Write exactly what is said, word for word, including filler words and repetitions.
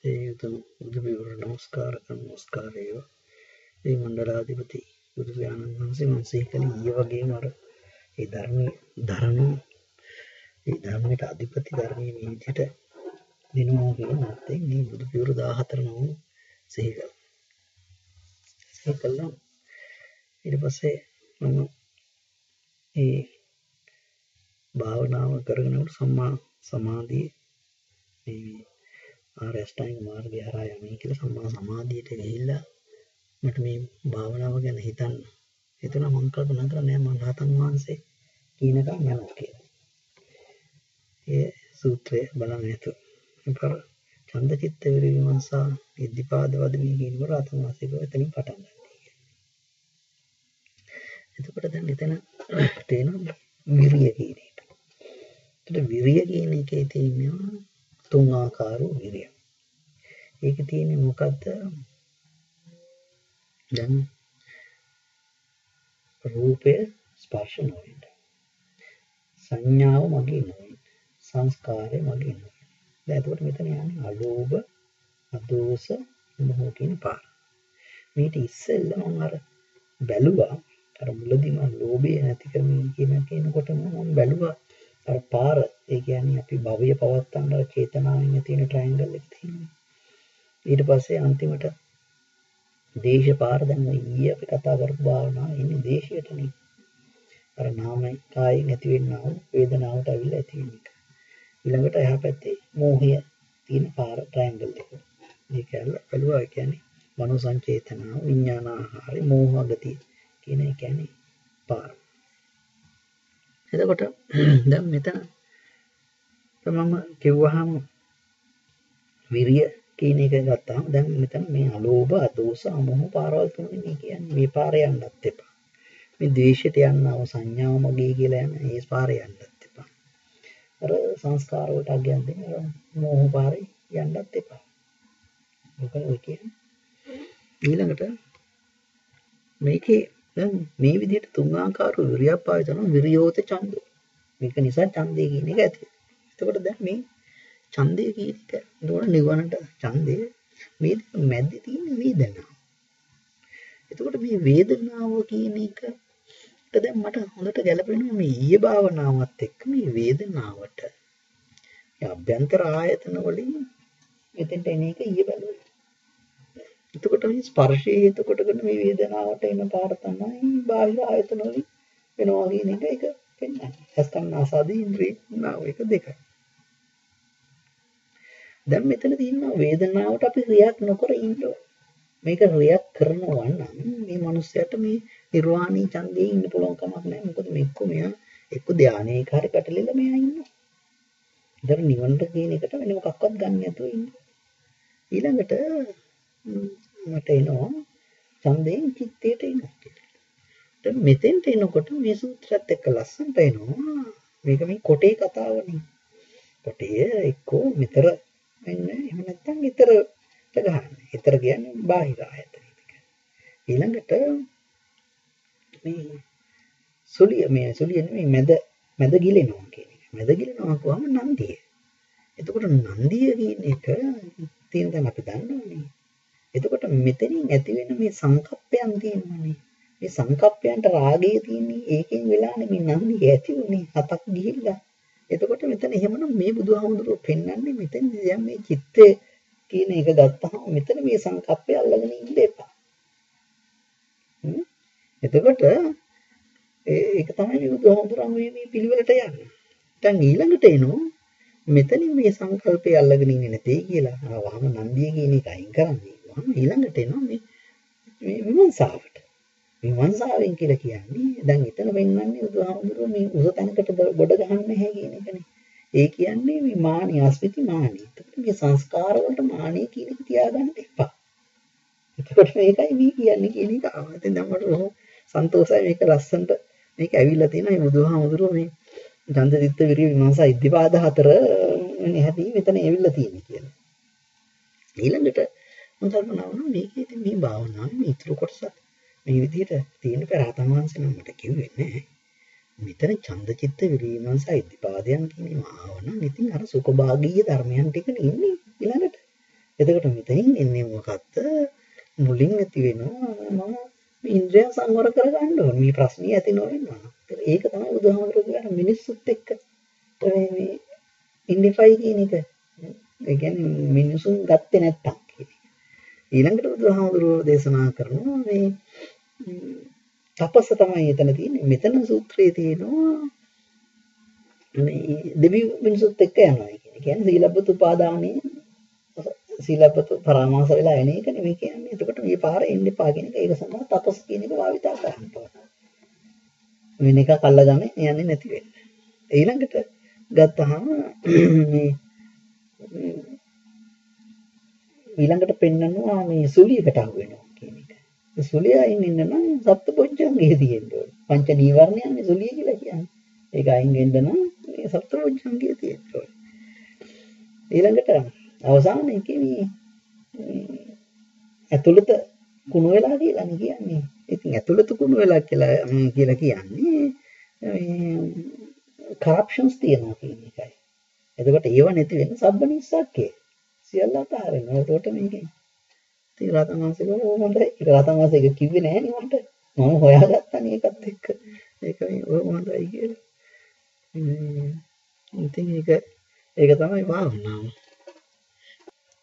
ඒ උතුම් බුදු පිළිවෙල නමස්කාර කරන නමස්කාරය ඒ මණ්ඩලාධිපති බුදු පියාණන් වහන්සේ මම සිහි කළේ ඊයේ වගේම අර ඒ ධර්මයේ ධර්ම ඒ ධර්මයට අධිපති ධර්මයේ මේ විදිහට දිනුවා කියන අර්ථයෙන් මේ බුදු පිළිවෙල දාහතර නම සිහි කළා. සිහි කළා ඊට පස්සේ මම ඒ භාවනාව කරගෙන යනකොට සම්මා සමාධිය මේ ආර්ය අෂ්ටාංගික මාර්ගය හරහා යන්නේ කියලා සම්මා සමාධියට ගිහිල්ලා මට මේ භාවනාව ගැන හිතන්න හිතුණා. මම කල්පනා කරා නෑ මම රහතන් වහන්සේ කියනකම් යනවා කියලා. ඒ සූත්‍රය බලන්න හිතුවා. ඒතර ඡන්දචිත්ත විරිවිමර්ශා ඉද්ධිපාද වදමී කියනකොට රහතන් වහන්සේ කව එතනින් පටන් ගන්න කියලා. එතකොට දැන් එතන තේනවා විරිය කියන එක. ඒතර විරිය කියන එකේ තියෙනවා තුන් ආකාර විරිය. ඒකේ තියෙන්නේ මොකද්ද? දැන් රූපය ස්පර්ශ නොවෙන්න. සංඥාව මගේ නොවෙන්න. සංස්කාරය මගේ නොවෙන්න. දැන් එතකොට මෙතන යන්නේ අලෝභ, අදෝස, මොහ කියන පාර. මේක ඉස්සෙල්ලා මම අර බැලුවා අර මුලදී මම ලෝභය නැති කරමින් කියන කෙනකොට මම බැලුවා අර පාර. ඒ කියන්නේ අපි භවය පවත්තන්න අර චේතනාවෙන් තියෙන ට්‍රයැන්ගල් එක තියෙනවා. ඊට පස්සේ අන්තිමට දේශ පාර. දැන් ඊයේ අපි කතා කරපු භාවනාව ඉන්නේ දේශයටනේ. අර නාමයි කායෙන් ඇති වෙන්නා වූ වේදනාවට අවිල ඇති වෙන එක. ඊළඟට එහා පැත්තේ මෝහය තියෙන පාර ට්‍රයැන්ගල් එක. මේ කැලල බලුවා කියන්නේ මනෝ සංචේතනාව, විඥානාහාරය, මෝහගතිය කියන එක කියන්නේ පාර. එතකොට දැන් මෙතන මම කිව්වහම විරිය කියන එක ගත්තාම දැන් මෙතන මේ අලෝභ, අදෝස, අමෝහ පාරවල් තුනේ කියන්නේ මේ පාරේ යන්නත් එපා. මේ ද්වේෂයට යන්නව සංඥාව මගේ කියලා යන ඒ පාරේ යන්නත් එපා. අර සංස්කාර වලට අගයන් දෙන අර මෝහ පාරේ යන්නත් එපා. මොකද ඔය කියන්නේ ඊළඟට මේකේ දැන් මේ විදිහට තුන් ආකාර විරියක් පාවිච්චි කරනවා. විරියෝත ඡන්දෝ. මේක නිසා ඡන්දය කියන එක ඇති. එතකොට දැන් මේ ඡන්දය කියන එක නෝන නිවනට ඡන්දය මේ මැද්දේ තියෙන වේදනාව. එතකොට මේ වේදනාව කියන එක දැන් මට හොඳට ගැලපෙනවා මේ ඊයේ භාවනාවත් එක්ක මේ වේදනාවට. ඒ අභ්‍යන්තර ආයතන වලින් මෙතෙන්ට එන එක ඊයේ බලුවා. එතකොට මේ ස්පර්ශයේ හේතු කොටගෙන මේ වේදනාවට එන පාර තමයි බාහිර ආයතන වලින් වෙනවා කියන එක ඒක පෙන්නන්නේ. හස්තන් ආසාදී ඉන්ද්‍රිය නාව එක දෙකයි. දැන් මෙතන තියෙනවා වේදනාවට අපි රියැක්ට් නොකර ඉන්න ඕන. මේක රියැක්ට් කරනවා නම් මේ මිනිස්සයාට මේ නිර්වාණී ඡන්දේ ඉන්න පුළුවන් කමක් නැහැ. මොකද මේක මෙයා එක්ක ධානයේ කාර්ය පැටලෙලා මෙයා ඉන්නවා. ඉතින් නිවනට කියන එකට වෙන මොකක්වත් ගන්න නැතුව ඉන්නවා. ඊළඟට මට එනවා ඡන්දයෙන් චිත්තයට එනවා කියලා. දැන් මෙතෙන්ට එනකොට මේ සූත්‍රයත් එක්ක ලස්සනට එනවා. මේක මේ කොටේ කතාවනේ. කොටේ එක්කෝ මෙතර වෙන්න එහෙම නැත්නම් ඊතරට ගන්න. ඊතර කියන්නේ බාහිර ආයතන ටික. ඊළඟට මේ සුලිය මේ සුලිය නෙමෙයි මැද මැද ගිලෙනවා කියන එක. මැද ගිලෙනවා කියවම නන්දිය. එතකොට නන්දිය කියන එක තියෙන දැන් අපි දන්නවනේ. එතකොට මෙතනින් ඇති වෙන මේ සංකප්පයන් තියෙනවානේ. මේ සංකප්පයන්ට රාගය තියෙන්නේ ඒකෙන් වෙලානේ මේ නන්දිය ඇති උනේ හතක් ගිහිල්ලා. එතකොට මෙතන එහෙමනම් මේ බුදුහාමුදුරුවෝ පෙන්වන්නේ මෙතන දැන් මේ චිත්තය කියන එක ගත්තාම මෙතන මේ සංකප්පය අල්ලගෙන ඉන්න එපා. එතකොට ඒක තමයි මේ බුදුහාමුදුරුවෝ මේ පිළිවෙලට යන්නේ. දැන් ඊළඟට එනවා මෙතනින් මේ සංකල්පය අල්ලගෙන ඉන්නේ නැtei කියලා. ආවම නන්දිය කියන එක අයින් කරන්නේ. වහම ඊළඟට එනවා මේ මේ විමර්ශාවට. විමර්ශාවෙන් කියලා කියන්නේ දැන් එතන වෙන්නන්නේ බුදුහාමුදුරුවෝ මේ උස තැනකට ගොඩ ගහන්නේ නැහැ කියන එකනේ. ඒ කියන්නේ මේ මානිය අස්විති මානිය. එතකොට මේ සංස්කාර වලට මානිය කියන එක තියාගන්න එපා. එතකොට මේකයි මේ කියන්නේ කියන එක ආවා. දැන් මට බොහොම සන්තෝෂයි මේක ලස්සනට මේක ඇවිල්ලා තියෙනවා. මේ බුදුහාමුදුරුවෝ මේ ඡන්දචිත්ත විරිය විමර්ශා ඉද්ධිපාද හතර නැහැටි මෙතන ඇවිල්ලා තියෙන්නේ කියලා. ඊළඟට මම කල්පනා වුණා මේකේ ඉතින් මේ භාවනාවේ මේ ඉතුරු කොටසත් මේ විදිහට තියෙන පෙරහතන් වහන්සේ නම් මට කිව්වේ නැහැ. මෙතන ඡන්දචිත්ත විරිය විමර්ශා ඉද්ධිපාදයන් කියනවා ආවනම් ඉතින් අර සුඛභාගීය ධර්මයන් ටික ඉන්නේ ඊළඟට. එතකොට මෙතනින් එන්නේ මොකක්ද? මුලින් ඇති වෙනවා මම ඉන්ද්‍රිය සංවර කරගන්න ඕනේ. මේ ප්‍රශ්නේ ඇති නොවෙනවා. ඒක තමයි බුදුහාමුදුරුවෝ කියන්නේ මිනිස්සුත් එක්ක මේ ඉන්ඩිෆයි කියන එක. ඒ කියන්නේ මිනිසුන් ගත්තේ නැත්තම් කියන එක. ඊළඟට බුදුහාමුදුරුවෝ දේශනා කරනවා මේ තපස්ස තමයි එතන තියෙන්නේ. මෙතන සූත්‍රයේ තියෙනවා මේ දෙවි මිනිසුත් එක්ක යනවා කියන එක. කියන්නේ සීලබ්බත උපාදානයේ සීලබ්බත පරාමාස වෙලා එන එක නෙමෙයි කියන්නේ. එතකොට මේ පාර එන්න එපා කියන එක. ඒක සඳහා තපස් කියන එක භාවිතා කරන්න ඕන. වෙන එකක් අල්ලගන්න යන්නේ නැති වෙන්න. ඊළඟට ගත්තාම මේ ඊළඟට පෙන්නනවා මේ සුලියකට අහු වෙනවා කියන එක. ඒ සුලියයින් ඉන්න නම් සප්තපොච්චංගේ තියෙන්න ඕනේ. පංච නීවරණයන්නේ සුලිය කියලා කියන්නේ. ඒක අයින් වෙන්න නම් මේ සප්තපොච්චංගේ තියෙන්න ඕනේ. ඊළඟට අවසාන එකේ මේ ඇතුළත කුණු වෙලා කියලා නේ කියන්නේ. ඉතින් ඇතුළත කුණු වෙලා කියලා කියලා කියන්නේ මේ කරප්ෂන්ස් තියෙනවා කියන එකයි. එතකොට ඒව නැති වෙන සබ්බනිස්සක්කේ. සියල්ල අතහරිනවා. ඒකට මේකෙන් ඉතින් රහතන් වහන්සේ කියනවා හොඳයි. ඒක රහතන් වහන්සේ ඒක කිව්වේ නෑ නේ මට. මම හොයාගත්තා නේ ඒකත් එක්ක. ඒක මේ ඔය හොඳයි කියලා. ඉතින් ඒක ඒක තමයි භාවනාව.